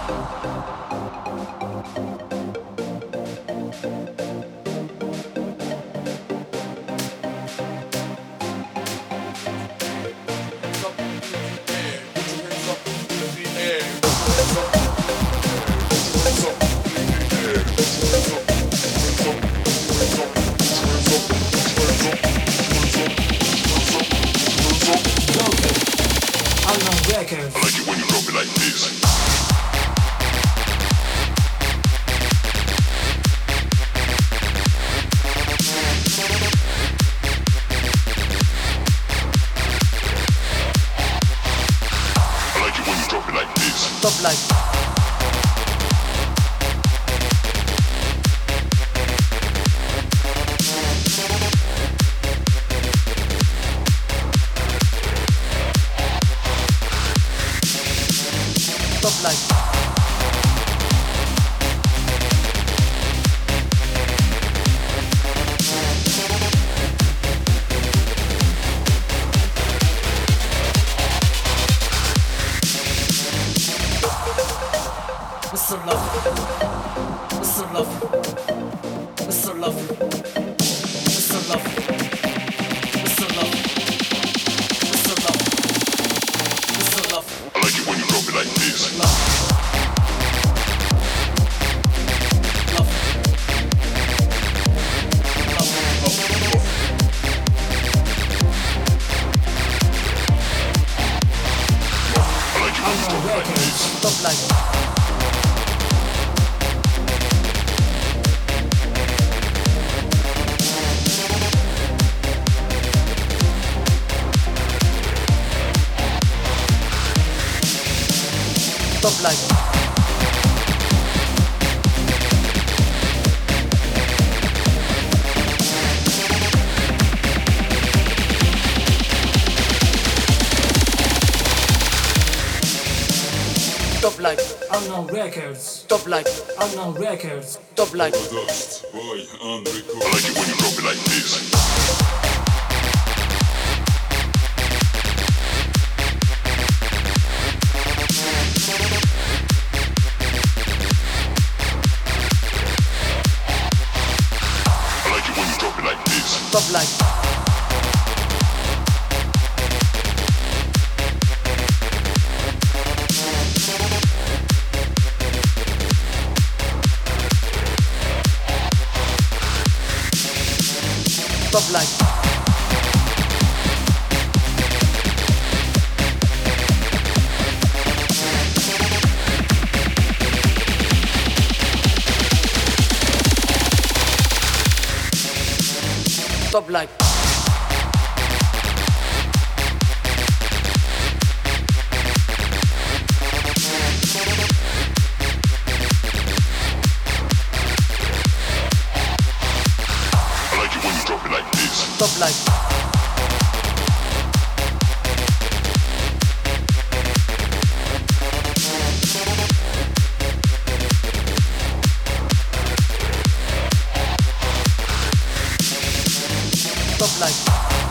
Records. Top like Unknown Records. Top like Dust, boy, on record. I like it when you drop it like this. I like it when you drop it like this. Top like top like top like top like top like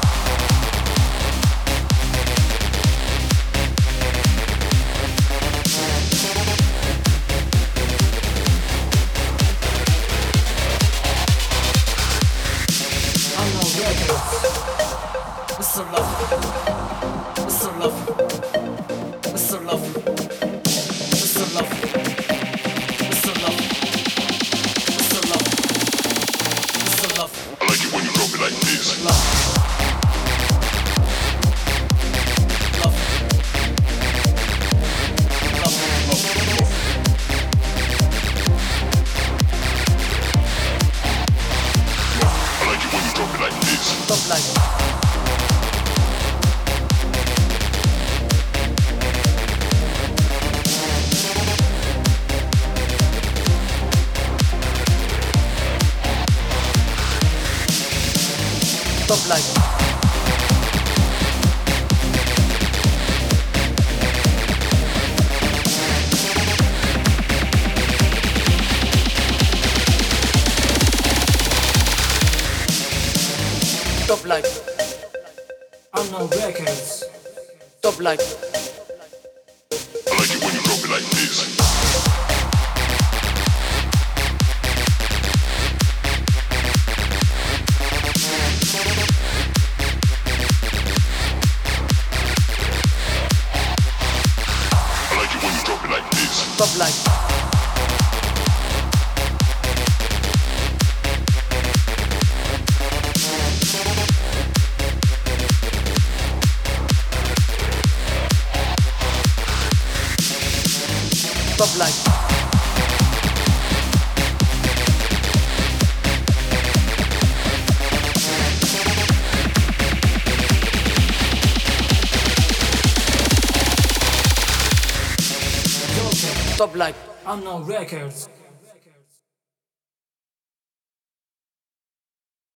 Mr. Love, Mr. Love, Mr. Love, Mr. Love, Mr. Love, Mr. Love, Mr. Love. I like it when you drop it like this. Love, love, love, love. I like it when you drop it like this. Top like top like top like Unknown Records. Top like I like it when you drop it like this. this. Top like. Top like. Top like. Unknown Records.